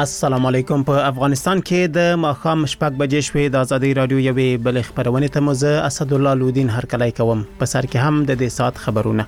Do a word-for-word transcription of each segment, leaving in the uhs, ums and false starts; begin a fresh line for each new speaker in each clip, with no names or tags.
السلام علیکم. په افغانستان کې د ماښام شپږ بجې شوې د ازادي رادیو یوې بل خبرونه ته مزه اسد الله لودین هرکلای کوم. په سر کې هم د دې سات خبرونه.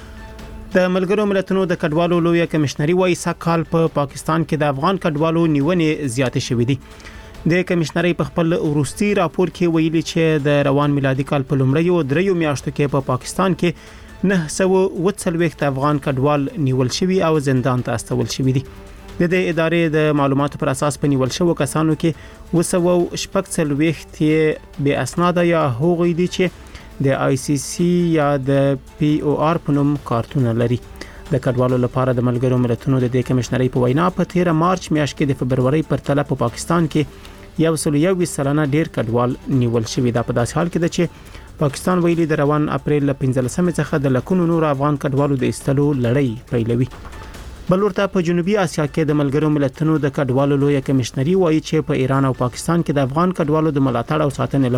د ملګرو ملتونو د کډوالو لوی کمشنري وایي سکهال په پا پاکستان کې د افغان کډوالو نیونې زیاتې شوې دي. د کمشنري په خپل وروستي راپور کې ویلي چې د روان میلادي کال په لومړیو دریو میاشتو کې په پا پاکستان کې نه سو وڅلويخت افغان کډوال نیول شوي او زندان ته استول شوي دي. د دې ادارې د معلوماتو پر اساس په نیول شوو کسانو کې وسو شپږ څلويخت به اسناد یا هغوی دي چې د آی سی سی یا د پی او آر په نوم کارتونه لري. د کډوالو لپاره د ملګرو ملتونو د دې کمشنري په وینا په تیره مارچ میاشت کې د فبرवरी پر تله په پاکستان کې یو سل یو سلنه ډیر کډوال نیول شوی دا. په داسې حال کې ده چې پاکستان ویلي د روان اپریل پنځلسمې څخه د لکونو نور افغان کډوالو د ایستلو لړۍ پیلوي. بل ورته په جنوبي اسیا کې د ملګرو ملتونو د کډوالو لوی کمشنري وایي چې په ایران او پاکستان کې د افغان کډوالو د ملاتړ او ساتنې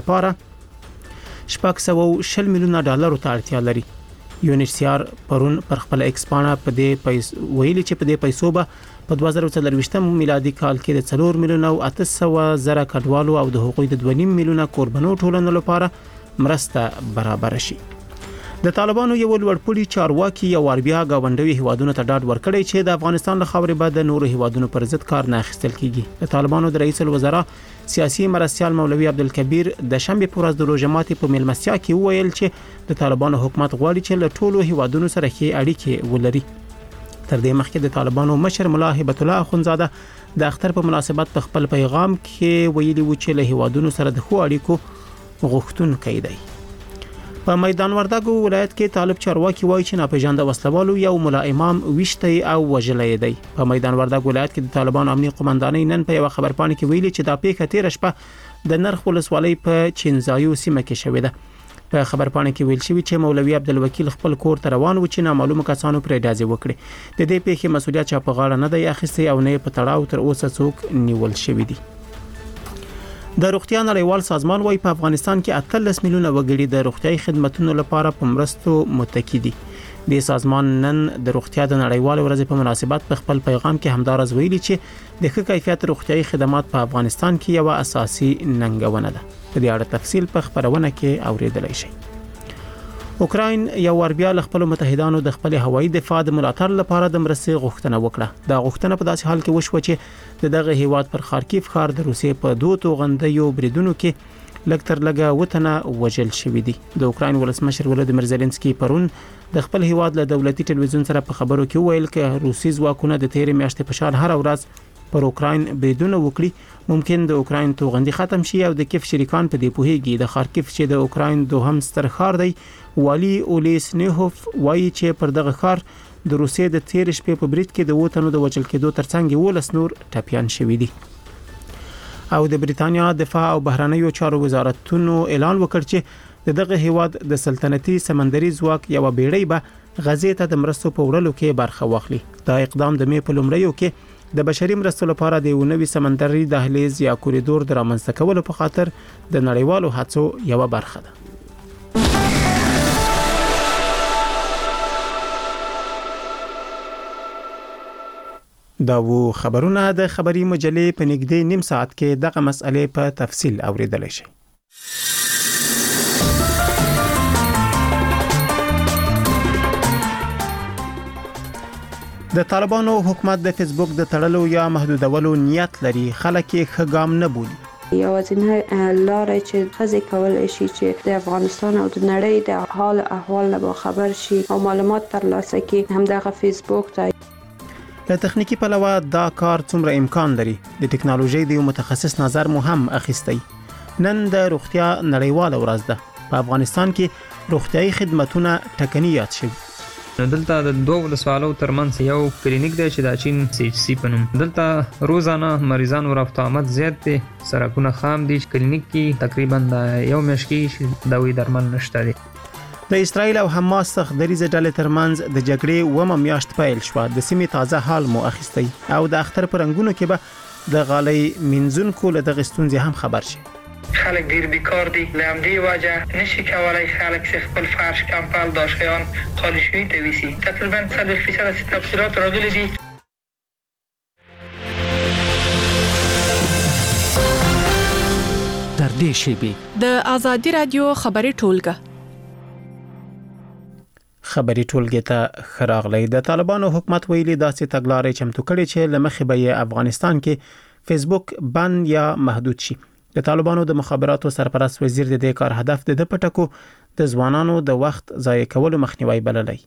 لپاره شپږ سوه شل میلیونه ډالر ته اړتیا لري. یو ان ایچ سی آر پرون پر خپل ایکسپانه په دې پیسو ویلي چې په دې پیسو به په دوه زره څلورويشتم میلادي کال کې د څلور میلیونه او اته سوه زره کډوالو او د حقوقي د دوه نیم میلیونه کوربنو ټولنو لپاره مرسته برابر شي. د طالبانو یو لوړپوړي چارواکي یو اربیا غونډوي هوادونو ته ډاډ ورکړی چې د افغانستان له خاورې بعد د نورو هوادونو پر ضد کار نه اخیستل کیږي. د طالبانو د رئیس الوزرا سیاسي مرستيال مولوي عبدالکبیر د شنبه پر ورځ د روزماتي په ملمستیا کې وویل چې د طالبانو حکومت غواړي چې له ټولو هوادونو سره ښې اړیکې ولري. تر دې مخکې د طالبانو مشر ملا هبت الله اخونزاده د اختر په مناسبت په خپل پیغام کې ویلي و چې له هوادونو سره د خو اړیکو غوښتونکي دی. په میدان وردګو ولایت کې طالب چارواکي وایي چې ناپېژانده وسلوالو یو ملا امام وشتي او وجلې دی. په میدان وردګو ولایت کې د طالبانو امنیتي قومندانۍ نن په یو خبرپاڼه کې ویلي چې دا پیښه تیر شپه د نرخ ولسوالۍ په چینزایو سیمه کې شوې ده. په خبرپاڼه کې ویل شوی چې مولوي عبدالوکیل خپل کور ته روان و چې نامعلومه کسانو پر ډازې وکړي. د دې پیښې مسولیت چا په غاړه نه دی اخیستی او نه په تړاو تر اوسه څوک نیول شوی دی. د روغتیا نړیوال سازمان وايي په افغانستان کې اتلس میلیونه وګړي د روغتیاي خدماتو لپاره په مرستو متکی دي. د سازمان نن د روغتیا د نړیوال ورځې په مناسبت په خپل پیغام کې همدارز ویلي چې د ښه کیفیت روغتیاي خدمات په افغانستان کې یو اساسي ننګونه ده. په دې اړه تفصیل په خبرونه کې اوریدلای شئ. اوکراین یو وربیا له خپل متحدانو د خپل هوایي دفاع د ملاتړ لپاره د مرستې غوښتنه وکړه. دا غوښتنه په داسې حال کې وشوه چې دغه هیواد پر خارکیف ښار د روسیې په دوه توغندیو بریدونو کې لکتر لګه وطنه وجل شوې دي. د اوکراین ولسمشر ولادیمیر زيلنسکي پرون د خپل هیواد له دولتي ټلویزیون سره په خبرو کې ویل چې روسي ځواکونه د تیرې میاشتې په شان هر ورځ پر اوکراین بریدونه وکړي. ممکن د اوکراین توغندي ختم شي او د کیف شریکان په دې پوهیږي. د خارکیف چې د اوکراین دوهم ستر ښار دی والی اولیسنیهوف وایي چې پر دغه ښار د روسیې د تیر شپې په برید کې د وطنو د وچل کېدو ترڅنګ ولس نور ټپيان شوي دي. او د بریتانیا دفاع او بهرنیو چارو وزارتونو اعلان وکړ چې دغه هیواد د سلطنتي سمندري ځواک یو بیړۍ به غزې ته د مرستو په وړلو کې برخه واخلي. دا اقدام د مې په لومړیو کې د بشري مرستو لپاره د یو نوي سمندري دهلیز یا کوریډور د رامنځته کولو په خاطر د نړیوالو هڅو یو برخه ده. دا وو خبرونه د خبري مجلې په نږدې نیم ساعت کې دغه مسئله په تفصیل اوریدلای شئ. د طالبانو حکومت د فیسبوک د تړلو یا محدودولو نیت لري. خلک یې ښه ګام نه بولي.
یوازینی لاره چې خزي کولای شي چې د افغانستان او د نړۍ د حال احوال نه خبر شي او معلومات ترلاسه کړي همدغه فیسبوک ته.
له تخنیکی پلوه دا کار څومره امکان لري. د ټکنالوژي د متخصص نظر مهم اخیستی. نن د روغتیا نړیواله ورځ ده. په افغانستان کې روغتیاي خدماتونه ټکنیات شي.
دلته د دوه ولسوالو ترمنځ یو کلینیک دی چې د چین سی ایچ سی په نوم. دلته روزانه مریضانو رفت آمد زیات دي. سرکونه خام دي. کلینیک کې تقریبا د یو میاشت کې دوايي درمل نشته دي.
د اسرایل او حماس څخه د ریزه ډلې ترمنځ د جګړې ومه میاشت پیل شو. د سیمې تازه حال مو اخیستی او د اختر پرنګونو کې به د غالۍ منځونکو له دغه ستونزې هم خبر شي.
خلک ډیر بیکار دي. لامدی وجه نشي کولای خلک چې خپل فرش کمپل داشتیان خالی شوی ته ویسي. تقریبا صد فیصد تفسیرات راغلي دي.
نږدې شي.
د آزادي رادیو خبري ټولګه
خبري ټولګه ته خراغلی. د طالبانو حکومت ویلي داسې تګلارې چمتو کړي چې لمخې به افغانستان کې فیسبوک بند یا محدود شي. د طالبانو د مخابراتو سرپرست وزیر د دې کار هدف د پټکو د ځوانانو د وخت ضایع کولو مخنیوي بللی.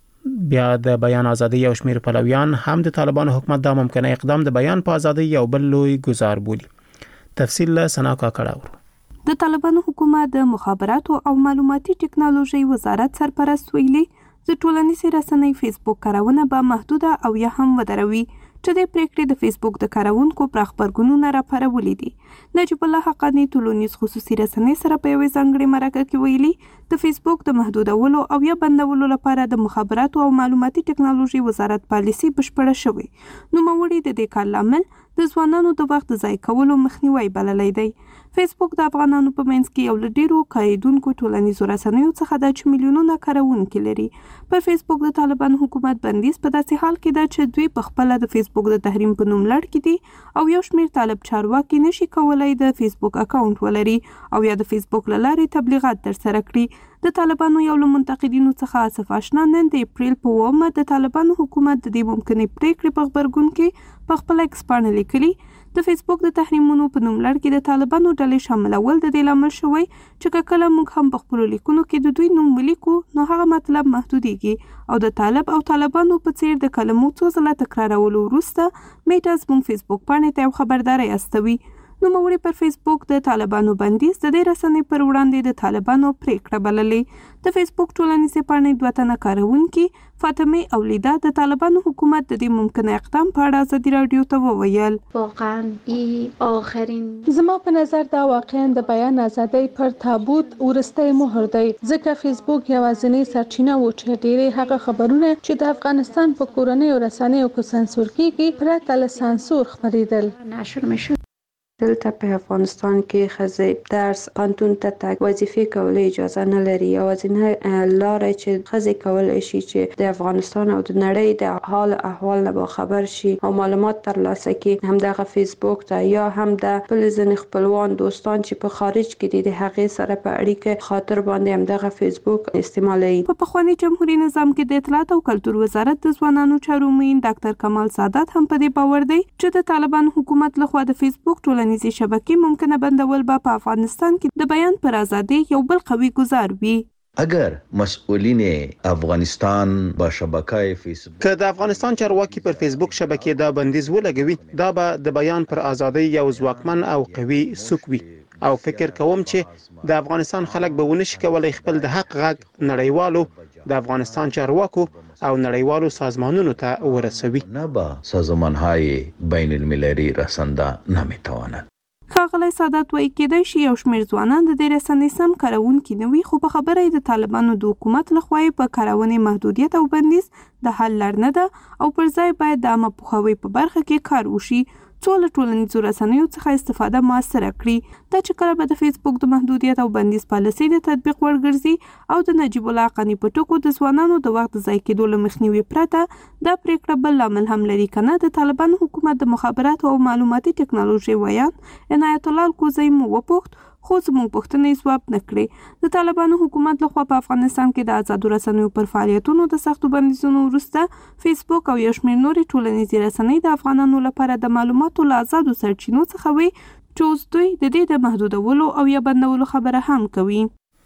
بیا د بیان ازادي او شمیر پلویان هم د طالبانو حکومت د ممکنه اقدام د بیان په ازادي یو بل لوی گزار بولي. تفصیل له سناکا کړهور.
د طالبانو حکومت د مخابراتو او معلوماتي ټکنالوژي وزارت سرپرست ویلي د ټولنیزو رسنۍ فیسبوک کارونه به محدوده او یا هم ودروي چې د پریکړې د فیسبوک د کارونکو پر خبرګونونه راپارولې دي. نجیب الله حقانی ټولنیز خصوصي رسنۍ سره په یوې ځانګړې مرکه کې ویلي د فیسبوک د محدودولو او یا بندولو لپاره د مخابراتو او معلوماتي ټکنالوژي وزارت پالیسي بشپړه شوې. نو موري د دې کار لامل د ځوانانو د وخت ضایع کولو مخنیوي بللی دی. فیسبوک د افغانانو په منځ کې یو له ډیرو کارونکو ټولنیزو رسنیو څخه د چې میلیونونه کارونکي لري. پر فیسبوک د طالبان حکومت بندیز په داسې حال کې ده چې دوی په خپل د فیسبوک د تحریم په نوم لړ کې دي او یو شمیر طالب چارواکي نشي کولای د فیسبوک اکاونټ ولري او یا د فیسبوک لارې تبلیغات ترسره کړي. د طالبانو یو له منتقدینو څخه آصف آشنا نن د اپریل په اوومه د طالبانو حکومت د دې ممکنې پریکړې په خبرګون کې په خپل ایکس باندې لیکلي د فیسبوک د تحریمونو په نوم لړ کې د طالبانو ډلې شاملول د دې لامل شوی چې کله موږ هم په خپل لیکونو کې د دوی نوم ولیکو نو هغه مطلب محدودېږي او د طالب او طالبانو په څیر د کلمو څو ځله تکرارولو وروسته میټا زموږ فیسبوک باندې ته خبرداري استوي. نو موري پر فیسبوک د طالبانو بندیز د دې رسنۍ پر وړاندې د طالبانو پریکړه بللې. د فیسبوک ټولنیزې پاڼې دوه تنه کارونکي فاطمه او لیدا د طالبانو حکومت د دې ممکنه اقدام په اړه ازادي رادیو ته وویل
واقعا ای آخرین
زما په نظر دا واقعا د بیان ازادۍ پر تابوت ورسته مهر دی ځکه فیسبوک یوازینی سرچینه و چې ډېری هغه خبرونه چې د افغانستان په کورنۍ رسنیو کې سانسور کیږي پرته له سانسور خبرېدل
نشر میشه. دلته په افغانستان کې ښځې درس پانتون ته تګ وظیفې کولو اجازه نه لري. یوازینی لاره چې ښځې کولی شي چې د افغانستان او د نړۍ د حال احوال نه باخبر شي او معلومات ترلاسه کړي همدغه فیسبوک ته یا هم د خپل ځینې خپلوان دوستان چې په خارج کې دي د هغې سره په اړیکه خاطر باندې همدغه فیسبوک استعمالوي.
په پخواني جمهوریت نظام کې د اطلاعات او کلتور وزارت د ځوانانو چارو معین ډاکټر کمال سادات هم په دې باور دی چې د طالبان حکومت لخوا د فیسبوک ټولنیزې شبکې ممکنه بندول به په افغانستان کې د بیان پر ازادي یو بل قوي گزار وي.
اگر مسئولین افغانستان با شبکه فیسبوک
که د افغانستان چارواکي پر فیسبوک شبکې دا بندیز ولګوي دا به د بیان پر ازادي یو ځواکمن او قوي سوک وي او فکر کوم چې د افغانستان خلک به ونشي کولای خپل د حق غږ نړیوالو د افغانستان چارواکو او نړیوالو سازمانونو ته ورسوي.
نه با سازمان‌های بین المللی رسنده نمیتواند.
ښاغلی سادات وایي کېدای شي یو شمېر ځوانان د دې رسنۍ سم کارونکي نه وي خو په خبره یې د طالبانو د حکومت لخوا په کارونې محدودیت او بندیز د حل لار نه ده او پر ځای باید د عامه پوهاوي په برخه کې کار وشي څو له ټولنیزو رسنیو څخه استفاده موثره کړي. دا چې کله به د فیسبوک د محدودیت او بندیز پالیسۍ د تطبیق وړ ګرځي او د نجیب الله حقانی په ټکو د ځوانانو د وخت ضایع کېدو له مخنیوي پرته دا پریکړه بل لامل هم لري که نه د طالبانو حکومت د مخابراتو او معلوماتي ټکنالوژۍ ویان عنایت الله الکوزی مو وپوښت خو زموږ پوښتنې ځواب نه کړې. د طالبانو حکومت لخوا په افغانستان کې د آزادو رسنیو پر فعالیتونو د سختو بندیزونو وروسته فیسبوک او یو شمېر نورې ټولنیزې رسنۍ د افغانانو لپاره د معلوماتو له آزادو سرچینو څخه وي چې اوس دوی د دې د محدودولو او یا بندولو خبره هم کوي.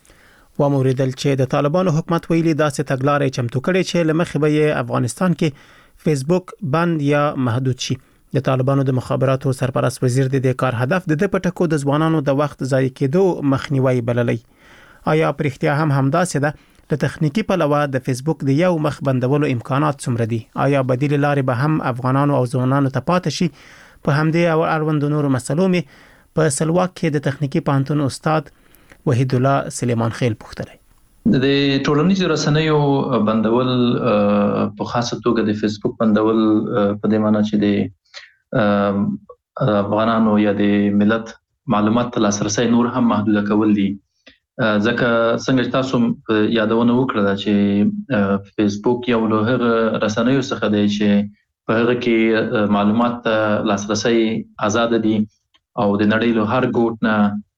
وموریدل چې د طالبانو حکومت ویلي داسې تګلارې چمتو کړي چې له مخې به افغانستان کې فیسبوک بند یا محدود شي. د طالبانو د مخابراتو سرپرست وزیر د دې کار هدف د د پټکو د ځوانانو د وخت ضایع کېدو مخنیوي بللی. آیا پرختیا هم همداسې ده؟ د تخنیکی پلوه د فیسبوک د یو مخ بندولو امکانات څومره دي؟ آیا بدیل لارې به هم افغانانو او ځوانانو ته پاتې شي؟ په همدې او اړوند نورو مسلو مې په سلواک کې د تخنیکی پوهنتون استاد وحید الله سلیمان خیل پوښتلی.
د ټولنیزو رسنیو بندول په خاصه توګه د فیسبوک بندول په دې معنی چې د افغانانو یا د ملت معلومات ته لاسرسي نور هم محدوده کول دي. ځکه څنګه تاسو یادونه وکړه چې فیسبوک یو له هغه رسنیو څخه دی چې په هغه کې معلومات ته لاسرسي آزاد دي او د نړۍ له هر ګوټ نه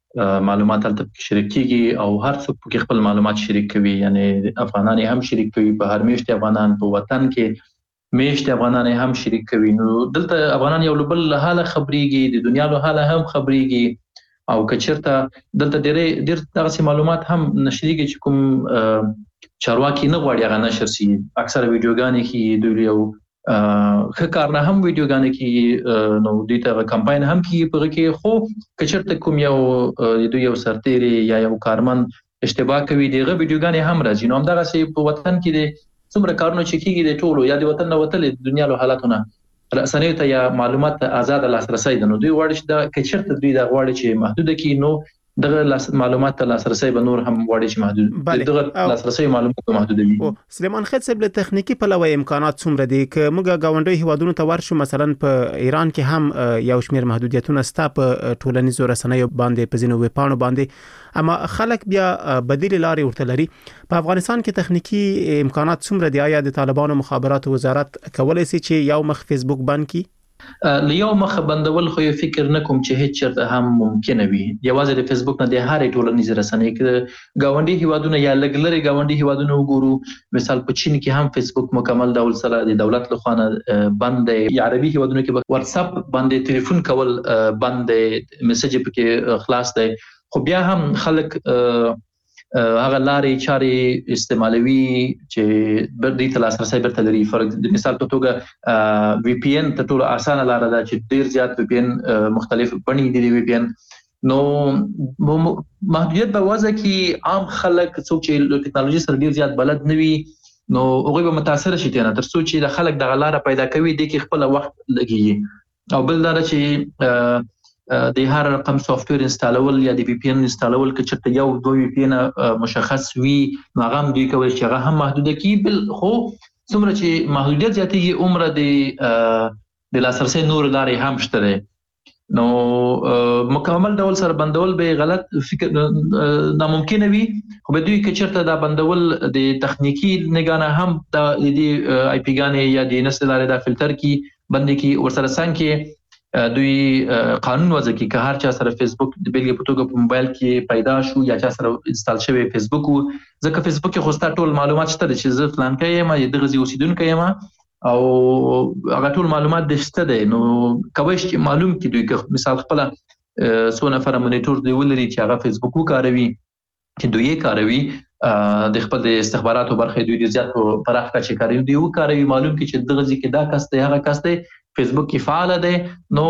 معلومات تلته شریک کیږي او هر څوک په خپل معلومات شریک کوي، یعنی افغانان هم شریک کوي، په هر میشت افغانان په وطن کې میشت افغانان هم شریک کوي. نو دلته افغانان یو بل له حاله خبريږي، د دنیا له حاله هم خبريږي او کچرته دلته ډېر ډېر دغه معلومات هم نشریږي چې کوم چارواکي نه غواړي هغه نشر شي. اکثره ویډیوګانې کې دوی یو ښه کار نه هم ویډیوګانې کې نو دوی ته کمپاین هم کې په کې، خو کچرته کوم یو دوی یو سرتيري یا یو کارمن اشتباه کوي دغه ویډیوګانې هم راځي. نو همدغه سي په وطن کې د څومره کارونه چې کېږي د ټولو یا د وطن نه وتل د دنیا له حالاتونه رسنیو ته یا معلومات آزاد لاسرسي ده. نو دوی غواړي چې دا کچرته دوی دا غواړي چې محدود کړي، نو دغه معلومات ته لاسرسي به نور هم غواړي چې محدود دغه لاسرسي معلومات محدود وي.
سلیمان خېل صاحب له تخنیکی پلوه امکانات څومره دي که موږ گاونډي هیوادونو ته ورشو، مثلا په ایران کې هم یو شمېر محدودیتونه ستا په ټولنیزو رسنیو باندې په ځینو ویبپاڼو باندې، اما خلک بیا بدیل لارې ورته لري. په افغانستان کې تخنیکی امکانات څومره دي؟ آیا د طالبانو مخابراتو وزارت کولای شي چې یو مخ فیسبوک بند کړي؟
لیو مخ بندول خو یو فکر نکوم چې هیڅ چرته هم ممکن وي. یوازې د فیسبوک نه د هرې ټولنیزې رسنۍ کې گاونډي هیوادونه یا لګلري گاونډي هیوادونه وګورو، مثال په چین کې هم فیسبوک مکمل ډول سره د دولت له خوا بند دی. یا عربي هیوادونو کې واتس اپ باندې ټلیفون کول بند دی، میسج پکې خلاص دی، خو بیا هم خلک هغه لارې چارې استعمالوي چې بر دې تل لاسرسي برته لري. فرض د مثال په توګه وی پی ان ته ټول اسانه لار ده چې ډیر زیات وی پی ان مختلف بڼې دي. وی پی ان نو محدودیت په وجه کې عام خلک څوک چې ټکنالوژي سره ډیر زیات بلد نه وي نو هغه به متاثر شي نه تر څو چې د خلک د غلاره پیدا کوي د کې خپل وخت لګي. او بل دا چې د هر رقم سافټویر انستالول یا د وی پی ان انستالول کې چې یو دوه وی پی ان مشخص وي نو هغه دوی کوي چې هغه هم محدود کی. بل خو څومره چې محدودیت زیاتېږي عمر د د لاسرسي نور لارې هم شته، نو مکمل ډول سره بندول به غلط فکر ناممکن وي. خو به دوی کې چرته دا بندول د تخنیکی نگانه هم د آی پی ګانې یا د نسل لارې دا فلټر کی باندې کی ورسره څنګه دوی قانون وضع کی که هر چا سره فیسبوک د بیلګې په توګه په موبایل کې پیدا شو یا چا سره انستال شوی فیسبوک، ځکه فیسبوک کې خو ستاسو ټول معلومات شته چې زه فلان کې یم یا دغه ځای اوسیدونکی یم او هغه ټول معلومات د شته دي. نو کوي چې معلوم کې دوی مثال خپل څو نفر مونیټور دی ولري چې هغه فیسبوک وکاروي چې دوی یې کاروي د خپل د استخباراتو برخه دوی د زیات پراخ کچې کاروي دی وکاروي معلوم کې چې دغه ځای کې دا کس دی هغه کس دی فیسبوک کې فعال دی. نو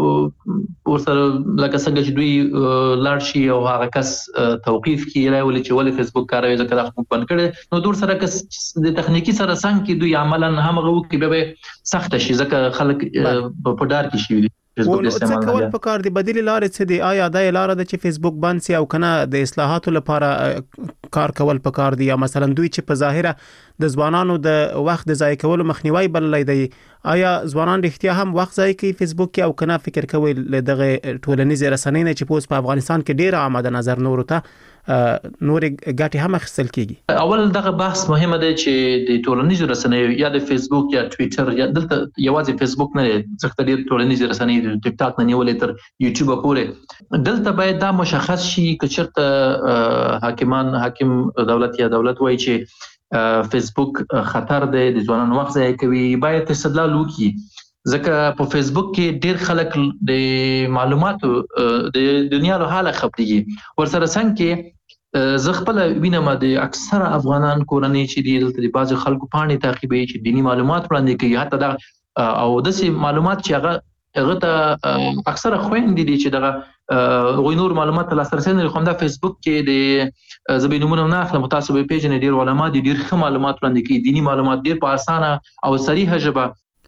ورسره لکه څنګه چې دوی لاړ شي او هغه کس توقیف کړي راولي چې ولې فیسبوک کاروي ځکه دا خو بند کړي، نو دور سره کس د تخنیکی سره څنګه کې دوی عملاً هم غو کې به سخت شي ځکه خلک په ډار کې شي فیسبوک استعمال
نه کول پکار دي. بدیل لارې څه دي؟ آیا دا لار ده چې فیسبوک بند سي او کنه د اصلاحاتو لپاره کار کول پکار دي، یا مثلا دوی چې په ظاهره د ځوانانو د وخت د ضایع کولو مخنیوي بللای دی، آیا ځوانان رښتیا هم وخت ضایع کوي فیسبوک کې او کنه فکر کوي دغه ټولنیزې رسنۍ نه چې پوس په افغانستان کې ډیر عامه د نظر نور ته نور ګټي هم خپل کیږي؟
اول دغه بحث مهمه ده چې د ټولنیزو رسنیو یا د فیسبوک یا ټوئیټر یا دلته یوازې فیسبوک نه ځکه ډیر ټولنیزې رسنۍ د ټیک ټاک نه نیولې تر یوټیوب پورې دلته باید دا مشخص شي چې چرته حاکمان حاکم دولت یا دولت وایي چې فیسبوک خطر دی د ځوانانو وخت ضایع کوي، باید استدلال وکړي ځکه په فیسبوک کې ډیر خلک د معلوماتو د دنیا له حاله خبريږي. ورسره څنګه زه خپل وینم د اکثره افغانان کورنۍ چې د بعض خلکو پاڼې تعقیبوي چې دینی معلومات وړاندې کوي، حتی دا او داسې معلومات چې هغه هغه ته اکثره خويندې دي چې دغه غوی نور معلومات لاسرسي نه کوم. دا فیسبوک کې د زبینمونه نه اخلم تاسو به پیژنې ډیر علما دي ډیر ښه معلومات وړاندې کوي، دینی معلومات ډیر په اسانه او صریحه ژبه.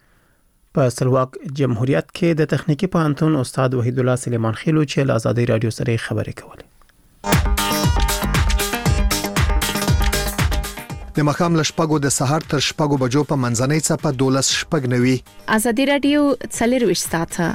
په سلواک جمهوریت کې د تخنیکی پوهنتون استاد وحید الله سلیمان خېلو چې له آزادۍ رادیو سره خبرې کولې.
د مخام لشپګو د سحر تر شپګو بجو په منځنۍ څپه دولس شپګ نوي.
آزادۍ رادیو څلرويش ساعته.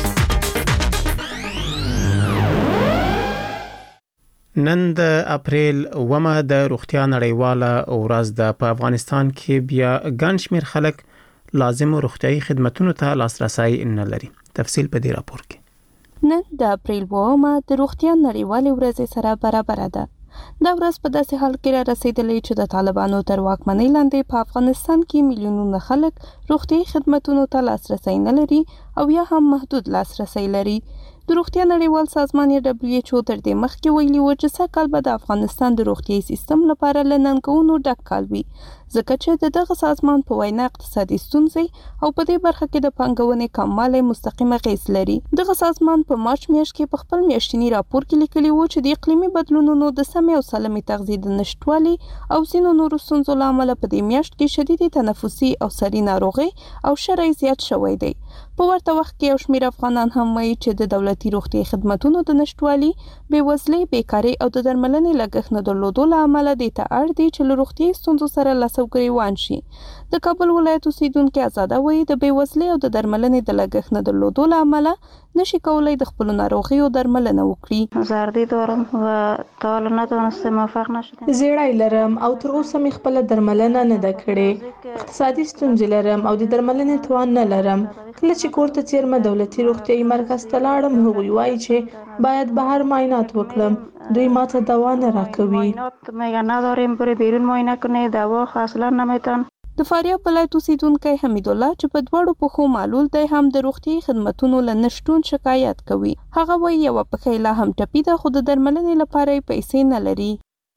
نن د اپریل اومه د روغتیا نړیواله ورځ ده. په افغانستان کې بیا ګڼ شمېر خلک لازم روغتیايي خدماتو ته لاسرسي نه لري. تفصیل په دې راپور کې.
نن د اپریل اوومه د روغتیا نړیوالې ورځې سره برابر ده. دا ورځ په داسې حال کې را رسیدلې چې د طالبانو تر واکمنۍ لاندې په افغانستان کې میلیونونه خلک روغتیايي خدماتو ته لاسرسي نه لري او یا هم محدود لاسرسي لري. د روغتیا نړیوال سازمان یا دبليو ایچ او تر دې مخکې ویلي و چې سږ کال به د افغانستان د روغتیايي سیستم لپاره له ننګونو ډک کال وي، ځکه چې د دغه سازمان په وینا اقتصادي ستونزې او په دې برخه کې د پانګونې کموالی مستقیم اغیز لري. دغه سازمان په مارچ میاشت کې په خپل میاشتني راپور کې لیکلي و چې د اقلیمي بدلونونو د سمې او سالمې تغذیې د نشټوالي او ځینو نورو ستونزو له امله په دې میاشت کې شدیدې تنفسي او سري ناروغۍ او شرعي زیات شوی دی. په ورته وخت کې یو شمېر افغانان هم وایي چې د دولتي روغتیايي خدماتو د نشټوالي، بېوزلۍ، بیکارۍ او د درملنې لګښت نه درلودو له امله دې ته اړ دي چې له روغتیايي ستونزو سره لاس او ګریوان شي. د کابل ولایت اوسیدونکي آزاده وایي د بېوزلۍ او د درملنې د لګښت نه درلودو له امله نشي کولای د خپلو ناروغیو درملنه وکړي.
زردی دارم و تا حالا نتونسته موفق نشدم.
زیړی لرم او تر اوسه مې خپله درملنه نه ده کړې. اقتصادي ستونزې لرم او د درملنې توان نه لرم. کله چې کور ته څیرمه دولتي روغتیايي مرکز ته لاړم، هغوی وایي چې باید بهر معاینات وکړم. دوی ماته دوا نه راکوي.
میگن نداریم برو بیرون معاینه کنی، دوا اصلا نمیتون.
د فاریاب ولایت اوسیدونکی حمید الله چې په دواړو پښو معلول دی هم د روغتیايي خدماتو له نشټون شکایت کوي. هغه وایي یوه پښه لا هم ټپي ده خو د درملنې لپاره یې پیسې نه لري.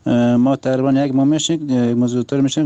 ما تقریبا یک ماه میشه مزودتر میشه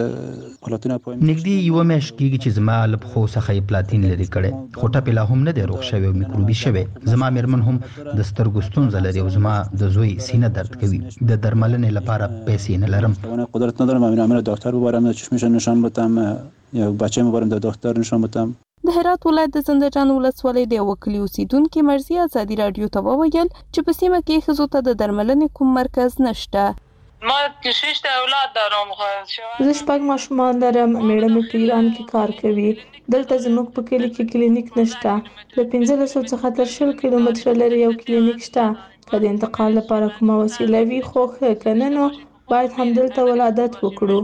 پلاتین پای
نږدې یو میاشت کېږي چې زما له پښو څخه یې پلاتین لرې کړی، خو ټپې لا هم نه دی روغ شوی او میکروبي شوی. زما میرمن هم د سترګو ستونزه لري او زما د زوی سینه درد کوي. د درملنې لپاره پیسې نه لرم.
قدرت ندارم امیر دکتر ببرم، چشمش نشان بدم یا بچه مبرم د دکتر نشان بدم.
د هرات ولایت د زنده‌جان ولسوالۍ د یوه کلي اوسیدونکي مرضي ازادي راډیو ته وویل چې په سیمه کې ښځو ته د درملنې کوم مرکز نشته.
ما شش تا اولاد دارم.
زه شپږ ماشومان لرم. میړه مې په ایران کې کار کوي. دلته زموږ په کلي کې کلینیک نشته. له پنځلسو څخه تر شل کیلومتره لرې یو کلینیک شته. که د انتقال لپاره کومه وسیله وي خو ښه، که نه نو باید همدلته ولادت وکړو.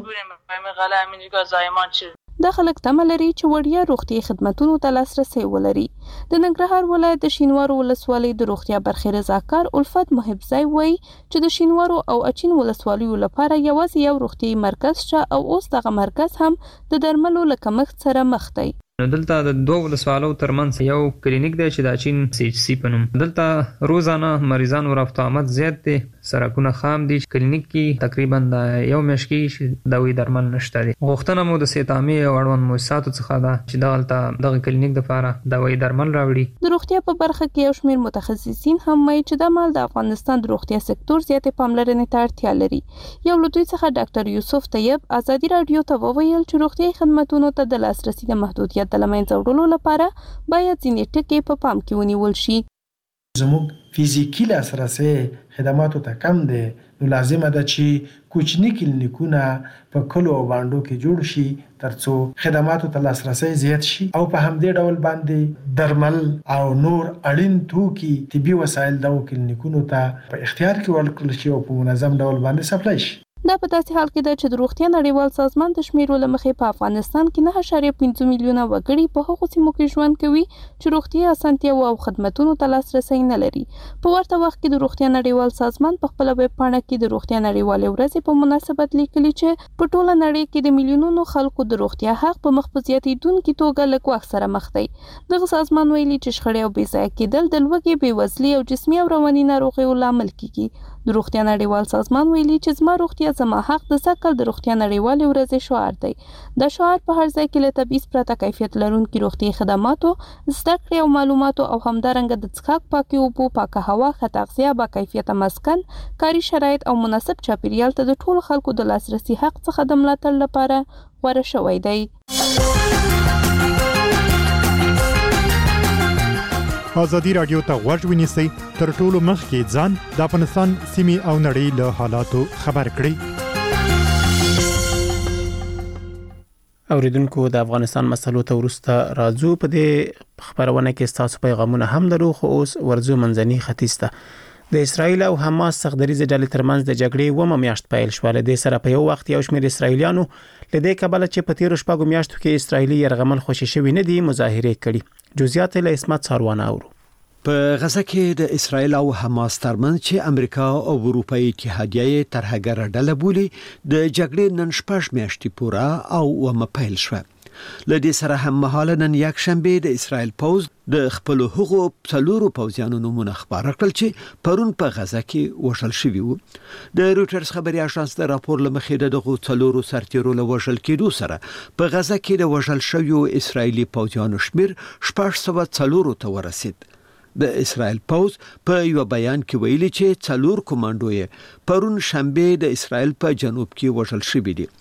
دا خلک تمه لري چې وړیا روغتیايي خدماتو ته لاسرسي ولري. د ننګرهار ولایت د شینوارو ولسوالۍ د روغتیا برخې رضاکار الفت محبزی وایي چې د شینوارو او اچین ولسوالیو لپاره یوازې یو روغتیايي مرکز شته او اوس دغه مرکز هم د درملو له کمښت سره مخ دی.
دلته د دوه ولسوالو ترمنځ یو کلینیک دی چې د اچین سی ایچ سی په نوم. دلته روزانه مریضانو رفت آمد زیات دی، سرکونه خام دي. کلینیک کې تقریبا د یو میاشت کې دوايي درمل نشته دي. غوښتنه مو د صحت عامه او اړوند مؤسساتو څخه ده چې دغه دغه کلینیک لپاره دوايي درمل راوړي.
د روغتیا په برخه کې یو شمېر متخصصین هم وایي چې د مال د افغانستان د روغتیا سکتور زیاتې پاملرنې ته اړتیا لري. یو له دوی څخه ډاکټر یوسف طیب ازادي راډیو ته وویل چې روغتیايي خدماتو ته د لاسرسي د محدودیت د لمنځه وړلو لپاره باید ځینې ټکي په پام کې ونیول شي.
زموږ فزیکي لاسرسي خدماتو ته کم دی، نو لازمه ده چې کوچني کلینیکونه په کلو او باندو کې جوړ شي ترڅو خدماتو ته لاسرسي زیات شي او په همدې ډول باندې درمل او نور اړین توکي طبي وسایل د کلینیکونو ته په اختیار کې ورکړل شي او په منظم ډول باندې سپلای شي.
دا په داسې حال کې ده چې د روغتیا نړیوال سازمان د شمیرو له مخې په افغانستان کې نه اعشاریه پنځه میلیونه وګړي په هغو سیمو کې ژوند کوي چې روغتیا اسانتیاو او خدماتو ته لاسرسي نه لري. په ورته وخت کې د روغتیا نړیوال سازمان په خپل ویب پاڼه کې د روغتیا نړیوالې ورځې په مناسبت لیکلي چې په ټوله نړۍ کې د میلیونونو خلکو د روغتیا حق په مخ په زیاتېدونکي توګه له ګواښ سره مخ دی. دغه سازمان ویلي چې شخړې او بې ځایه کېدل د لوږې، بېوزلۍ او جسمي او رواني ناروغیو لامل کیږي. د روغتیا نړیوال سازمان ویلي چې زما روغتیا زما حق د سکل د روغتیا نړیوالې ورځې شعار دی. دا شعار په هر ځای کې له تبعیض پرته کیفیت لرونکي روغتیايي خدماتو، زده کړې او معلوماتو او همدارنګه د څښاک پاکې اوبو، پاکه هوا، ښه تغذیه، با کیفیته مسکن، کاري شرایط او مناسب چاپیریال ته د ټولو خلکو د لاسرسي حق څخه د ملاتړ لپاره غوره شوی دی.
ازادي راډیو ته غوږ ونیسئ، تر ټولو مخکې ځان د افغانستان سیمې او نړۍ له حالاتو خبر کړئ.
اوریدونکو د افغانستان مسلو ته ورسته راځو. په دې خبرونه کې ستاسو پیغامونه هم لرو، خو اوس ورځو منځني ختیځ ته. د اسرایل او حماس سختدریزه ډلې ترمنځ د جګړې ومه میاشت پیل شوه. د سره په یو وخت یو شمېر اسرایلیانو لدې کبله چې په تیرو شپږو میاشتو کې اسرایلی يرغمل خوشی شوی نه دي مظاهره کړي. جزئیات له اسمت ساروانه اورو.
په غزه کې د اسرایل او حماس ترمنځ چې امریکا او اروپאי اتحادیه ترهګر ډله بولي د جګړې نن شپږ میاشتې پوره او ومپیل شو. لدې سره هم مهاله نن یک شنبه د اسرایل پوز د خپل هغو څلورو پوځیانو نومونه خبر کړل چې پرون په غزه کې وژل شوي وو. د رويټرز خبري اژانس د راپور لمخې د دغو څلورو سرتیرو له وژل کېدو سره په غزه کې د وژل شویو اسرایلی پوځیانو شمیر شپږ سوه څلور ته ورسید. د اسرایل پوز په یو بیان کې ویلي چې څلور کمانډوي پرون شنبه د اسرایل په جنوب کې وژل شوي دي.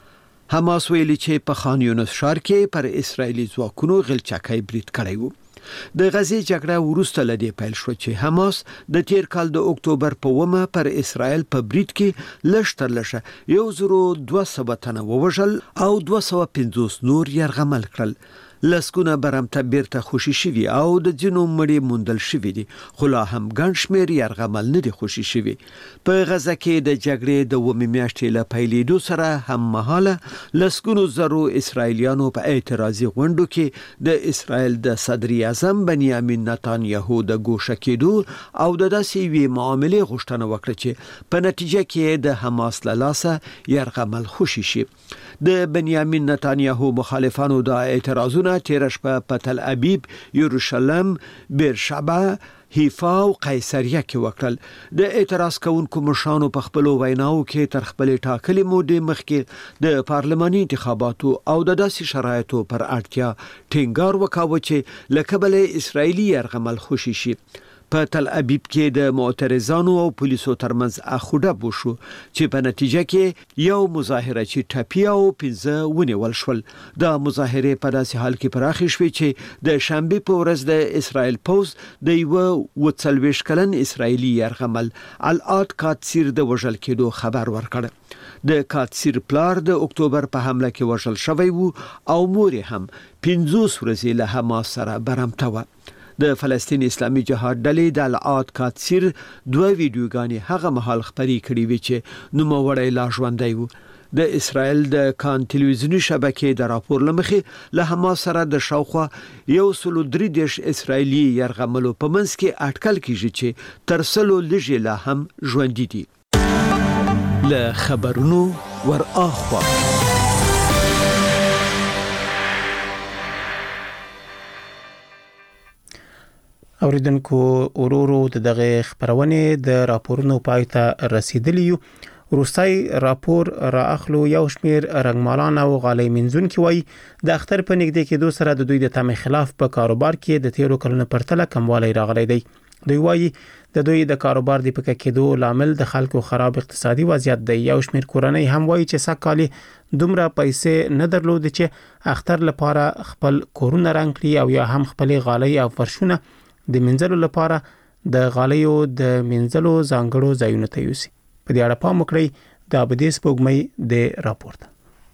حماس ویلي چې په خان یونس ښار کې پر اسرایلی ځواکونو غلچکۍ برید کړی وو. د غزې جګړه وروسته لدې پیل شو چې حماس د تیر کال د اکتوبر په اومه پر اسرایل په برید کې لږ تر لږه یو زر دوه سوه تنه ووژل او دوه سوه پنځوس نور یرغمل کړل. لسکونه برمته بیرته خوشي شوي او د ځینو مړي موندل شوي دي، خو لا هم ګڼ شمېر یرغمل نه دي خوشي شوي. په غزه کې د جګړې د اومې میاشتې له پیلېدو سره هم مهاله لسکونو زرو اسرایلیانو په اعتراضي غونډو کې د اسرایل د صدر اعظم بنیامین نتانیاهو د ګوښه کېدو او د داسې یوې معاملې غوښتنه وکړه چې په نتیجه کې د حماس له لاسه یرغمل خوشي شي. د بنیامین نتانیاهو مخالفانو د اعتراضونه تیر شپه په تل ابیب، یروشلم، بیرشبا، حیفا او قیصریه کې وکړل. د اعتراض کوونکو مشرانو په خپل ویناو کې تر خپل ټاکلي مودې مخکې د پارلماني انتخاباتو او د داسې شرایطو پر اړتیا ټینګار وکاوه چې له کبله اسرایلی یرغمل خوشي شي. په تل ابیب کې د معترضانو او پولیسو ترمنځ اخوډه وشو چې په نتیجه کې یو مظاهره چې ټپي او پنځه ونیول شول. د مظاهره په داسې حال کې پراخې شوې چې د شنبه په ورځ د اسرایل پوز د یو وڅلويش کلن اسرایلی یرغمل العاد کاتسیر د وژل کېدو خبر ورکړ. د کاتسیر پلار د اکتوبر په حمله کې وژل شوی وو او مور هم پنځوس ورځې له حماس سره برمته و. د فلسطین اسلامي جهاد ډلې د العاد کاتسیر دوه ویډیوګانې هغه مهال خبري کړې وي چې نوموړی لا ژوندی وو. د اسرائیل د کان ټلویزیونی شبکې د راپور لمخې له حماس سره د شاوخوا یو سل درې دیش اسرایلی یرغملو په منځ کې اټکل کیږي چې تر سلو لږ لا هم ژوندۍ دي. له خبرونو ور اخوا
اوریدونکو ورورو د دغه خبرونه د راپورونو پای ته رسیدلی یو. روسي راپور را اخلو یو شمیر رنگمالان او غالۍ منځونکي وای د اختر په نږدې کېدو سره د دوی د تمې خلاف په کاروبار کې د تیرو کلونو پرتله کموالی راغلی دی. دوی وایي د دوی د کاروبار د پکې کېدو لامل د خلکو خراب اقتصادي وضعیت دی. یو شمیر کورنۍ هم وایي چې سکه‌کالي دومره پیسې نه درلود چې اختر لپاره خپل کورونه رنګ کړي او یا هم خپل غالۍ او فرشونه د منځلو لپاره د غالیو د منځلو ځانګړو ځایونو ته یوسي. په دې اړه پام وکړئ. د ابدیس پوګمۍ د راپورته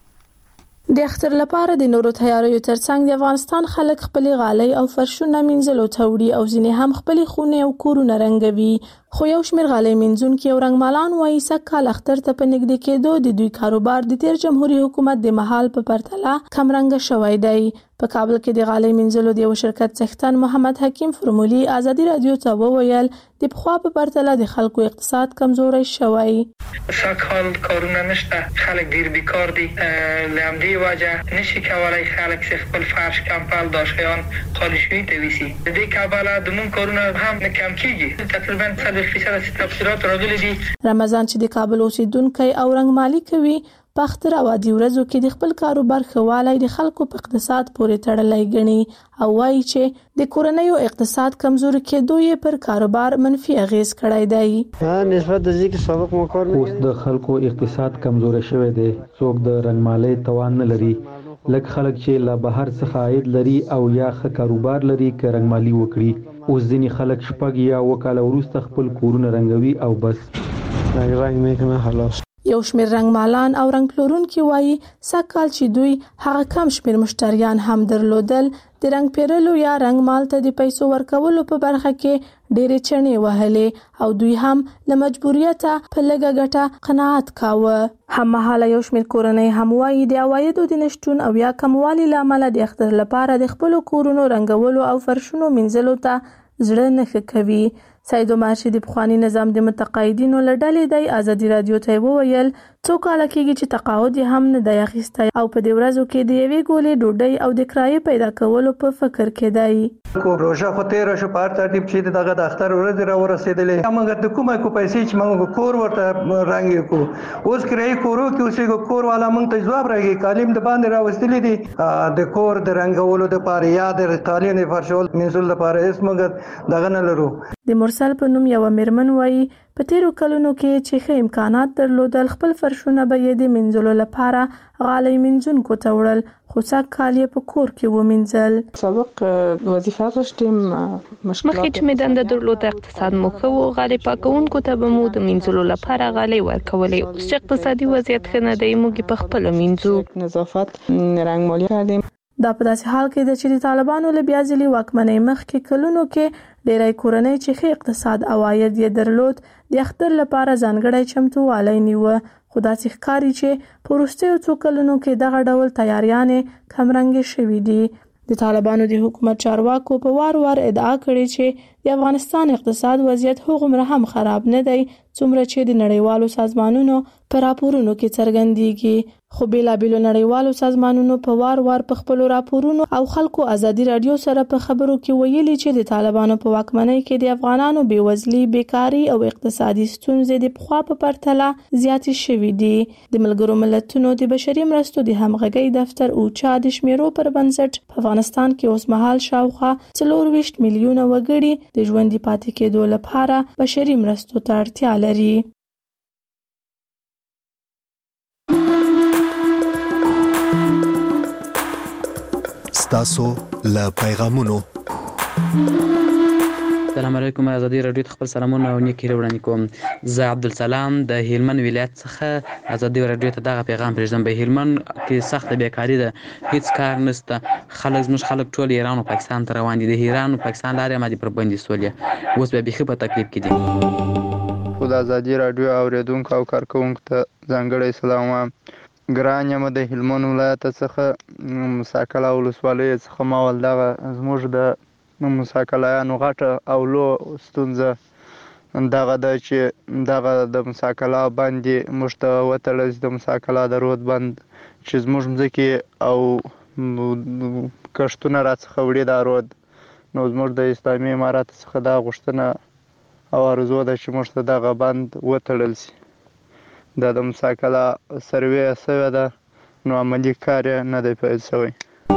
د اختر لپاره د نورو تیاریو ترڅنګ د افغانستان خلک خپل غالۍ او فرشونه منځلو ته وړي او ځینې هم خپل خونه او کورونه رنګوي. خو یو شمیر غالۍ منځونکي او رنګمالان وایي سږکال اختر ته په نږدې کېدو د دوی کاروبار د تیر جمهوریت حکومت د مهال په پرتله کم رنګ شوی دی. په کابل کې د غالۍ منځلو د یو شرکت څښتن محمد حکیم فرمولي ازادي رادیو ته وویل د پخوا په پرتله د خلکو اقتصاد کمزوري شوی.
سږکال کارونه نشته، خلک ډیر بیکار دي. لامدی وجه نشي کولای خلک خپل فرش کمپل داشیان خالشوی ته ویسي. د دې کابل د مون کارونه هم نه کم کیږي. تقریبا صد فیصد تفسیرات راغلي دي. رمضان
چې د کابل اوسیدونکو او رنګمالي کوي په اختر او عادي ورځو کې د خپل کاروبار ښهوالی د خلکو په اقتصاد پورې تړلی ګڼي او وایي چې د کورنیو اقتصاد کمزوري کېدو یې پر کاروبار منفي اغیز کړی دی.
نسبت د ځکه سبق مو کار نه اوس د خلکو اقتصاد کمزوري شوی دی. څوک د رنګمالۍ توان نه لري. لکه خلک چې لا بهر څخه عاید لري او یا ښه کاروبار لري که رنګمالي وکړي. اوس ځینې خلک شپږ یا اووه کاله وروسته خپل کورونه رنګوي او بس رنګ میکنه خلاص.
یو شمیر رنګمالان او رنګ پلورونکي وایي سږکال چې دوی هغه کم شمیر مشتریان هم درلودل د رنګ پیرلو یا رنګ مال ته د پیسو ورکولو په برخه کې ډېرې چڼې وهلې او دوی هم له مجبوریته په لږه ګټه قناعت کاوه. هممهاله یو شمیر کورنۍ هم وایي د عوایدو د نشتون او یا کموالي له امله د اختر لپاره د خپلو کورونو رنګولو او فرشونو مینځلو ته زړه نه ښه کوي. سید عمر چې د پخواني نظام د متقاعدینو له ډلې دی ازادي رادیو ته وویل څو کاله کېږي چې تقاعد یې هم نه دی اخیستی او په دې ورځو کې د یوې ګولې ډوډۍ او د کرایې پیدا کولو په فکر کې دی.
روژه خو تېره شو په هر ترتیب چې دغه د اختر ورځې راورسېدلې موږ د کومه کو پیسې چې موږ کور ورته رنګ کو اوس کرایې کورو کې اوسېږو کور والا موږ ته ځواب راکړي کالم د باندې راوستلې دي د کور د رنګولو دپاره یا د قالین فرشول منزل دپاره هېڅ موږ دغه نه لرو.
د مرسل په نوم یوه میرمن وایي په تیرو کلونو کې چې ښه امکانات درلودل خپل فرشونه به یې د منځلو لپاره غالۍ منځونکو ته وړل خو سږ کال یې په کور کې ومینځل.
سابق وظیفه داشتیم مشکلات
مخکې چې مې دنده درلوده اقتصاد مو ښه و غالۍ پاکونکو ته به مو د منځلو لپاره غالۍ ورکولې. اوس چې اقتصادي وضعیت ښه نه دی موږ یې په خپله مینځو.
نظافت رنګمالي کردیم.
دا په داسې حال کې ده چې د طالبانو له بیا ځلې واکمنۍ مخکې کلونو کې ډېری کورنۍ چې ښه اقتصاد او عاید یې درلود د اختر لپاره ځانګړی چمتووالی نیوه خو داسې ښکاري چې په وروستیو څو کلونو کې دغه ډول تیاریانې کمرنګې شوي دي. د طالبانو د حکومت چارواکو په وار وار ادعا کړې چې د افغانستان اقتصاد وضعیت هغومره هم خراب نه دی څومره چې د نړیوالو سازمانونو په راپورونو کې څرګندېږي. خو بیلابیلو نړیوالو سازمانونو په وار وار په خپلو راپورونو او خلکو ازادي رادیو سره په خبرو کې ویلي چې د طالبانو په واکمنۍ کې د افغانانو بېوزلي بیکاري او اقتصادي ستونزې د پخوا په پرتله زیاتې شوي دي. د ملګرو ملتونو د بشري مرستو د همغږۍ دفتر اوچا د شمیرو پر بنسټ په افغانستان کې اوسمهال شاوخوا څلور ویشت میلیونه وګړي د ژوندي پاتې کېدو لپاره بشري مرستو ته اړتیا لري.
ستاسو له پیغامونو.
السلام علیکم ازادي رادیو ته خپل سلامونه او نیکی وړاندې کوم. زه عبدالسلام د هلمند ولایت څخه ازادي رادیو ته دغه پیغام پرېږدم. په هلمند کې سخته بیکاري ده هیڅ کار نشته خلک زموږ خلک ټول ایران او پاکستان ته روان دي. د ایران او پاکستان لارې مادي پر بندي سولې اوس بیا بیخي په تکلیف کې دي.
خو د ازادي رادیو اوریدونکو او کارکوونکو ته ځانګړی سلام وایم. ګران یم د هلمند ولایت څخه مساکله ولسوالۍ څخه ما ول دغه زموږ د مساکلایانو غټه او لو ستونزه دغه ده چې دغه د مساکله باندې موږ ته وتړل د مساکله د رود بند چې زموږ مځکې او کښتونه راڅخه وړي دا رود نو زموږ د اسلامي امارات څخه دا غوښتنه او ارزو ده چې موږ ته دغه بند وتړل سي. دا د مساکله سروې سوې ده نو عملي کار یې نه دی پیل شوی.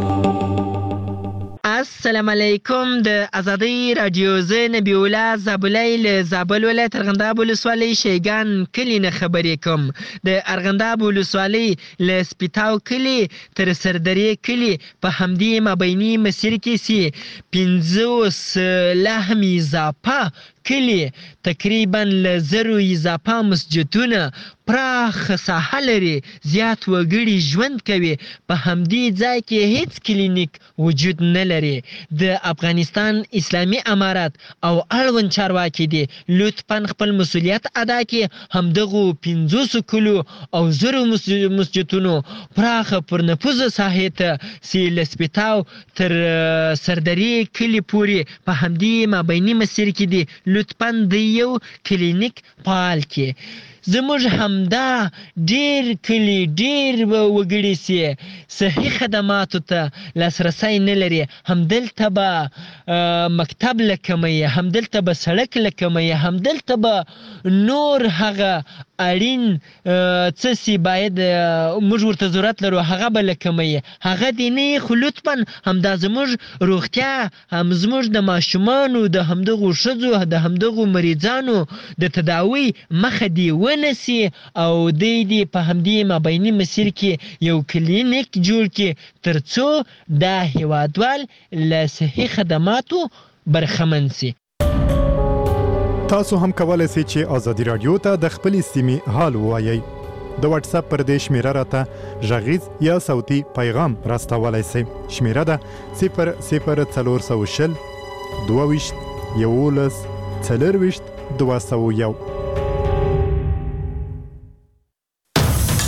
السلام علیکم د ازادي رادیو زه نبی الله زابلی له زابل ولایت ارغنداب ولسوالۍ شیګان کلي نه خبرې کوم. د ارغنداب ولسوالۍ له سپیتاو کلي تر سردرې کلي په همدې مابیني مسیر کې سي پنځوس لهم اضافه کلي تقریبا له زرو اضافه مسجدونه پراخ ساحه لري زیات وګړي ژوند کوي. په همدې ځای کې هیڅ کلینیک وجود نه لري. د افغانستان اسلامي امارات او اړوند چارواکي دي لطفا خپل مسؤلیت ادا کړي همدغو پنځوسو کلو او زرو مسجدونو پراخ پرنفوذه ساحې ته سي له سپیتاو تر سردرې کلي پورې په همدې مابیني مسیر کې دي لطفا د یو کلینیک فعال کړي. زموږ همدا ډیر کلی ډیر وګړي سي صحي خدماتو ته لاسرسی نه لري. همدلته به مکتب لکمي همدلته به سړک لکمي همدلته به نور هغه اړین څه سي باید موږ ورته ضرورت لرو هغه به لکمي هغه دی نه. خو لطفا همدا زموږ روغتیا هم زموږ د ماشومانو د همدغو ښځو د همدغو مریضانو د تداوی مخه دی ونسي او دی دی په همدې مابیني مسیر کې یو کلینیک جوړ کړي تر څو دا هیوادوال له صحي خدماتو برخمن سي.
تاسو هم کولای شئ چې ازادي رادیو ته د خپلې سیمې حال ووایئ. د واتس اپ پر دې شمیره راته غږیز یا صوتي پیغام راستولای شئ. شمیره ده صفر صفر څلور سوه شل دوه ویشت یولس څلور ویشت دوه سوه یو.